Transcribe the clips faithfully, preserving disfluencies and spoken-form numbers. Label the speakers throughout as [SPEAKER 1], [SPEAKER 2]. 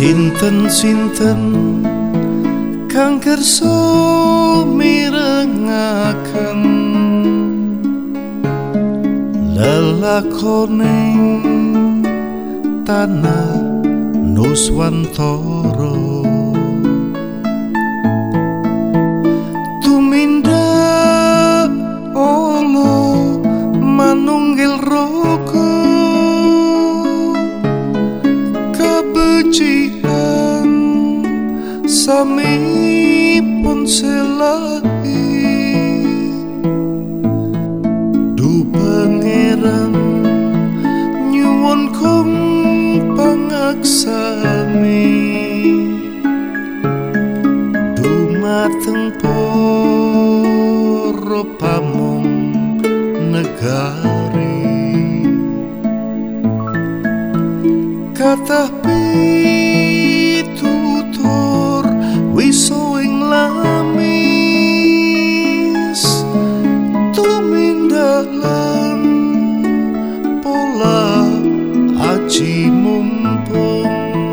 [SPEAKER 1] Sinten-sinten kang kersa mirengaken lelakoning tanah Nuswantara tumindak ala manunggil raga kabecikan sami pun selahi du pangeran nyuwun kong pangaksami dumateng para pamong negari kathah pitutur wiso ing lamis tumindak lan pola aji mumpung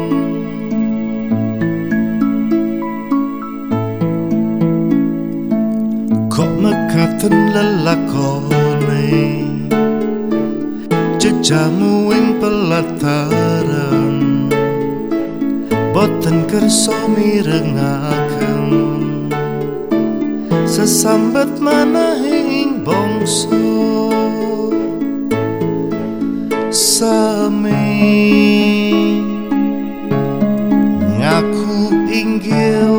[SPEAKER 1] kok mekaten lelakone jejamu ing pelataran boten kersa mirengaken sesambat manahing bangsa sami ngaku inggil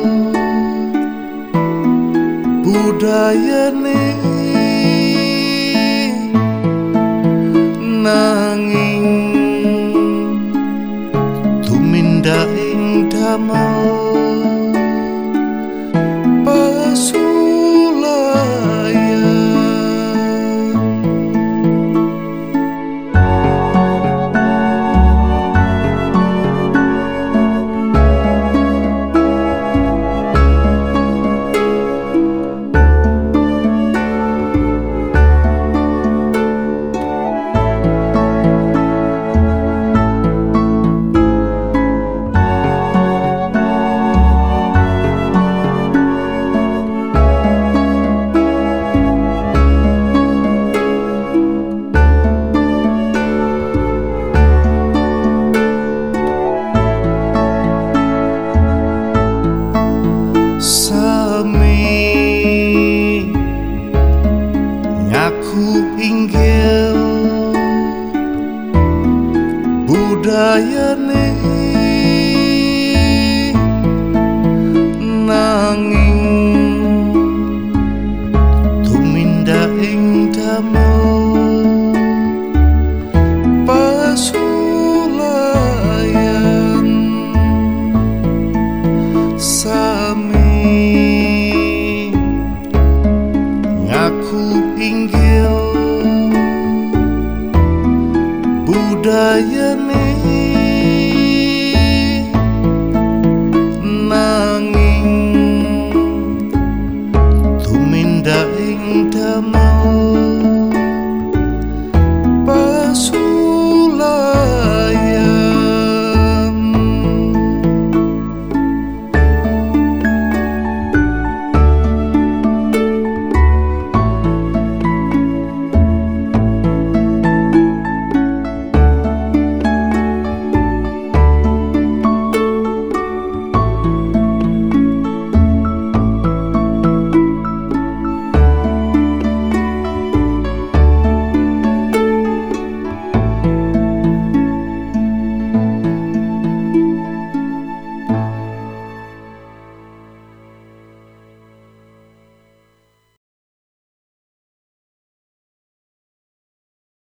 [SPEAKER 1] budayane nanging tumindak ing damel inggil budayane nanging tumindak ing damel pasulayan sami ngaku inggil budayane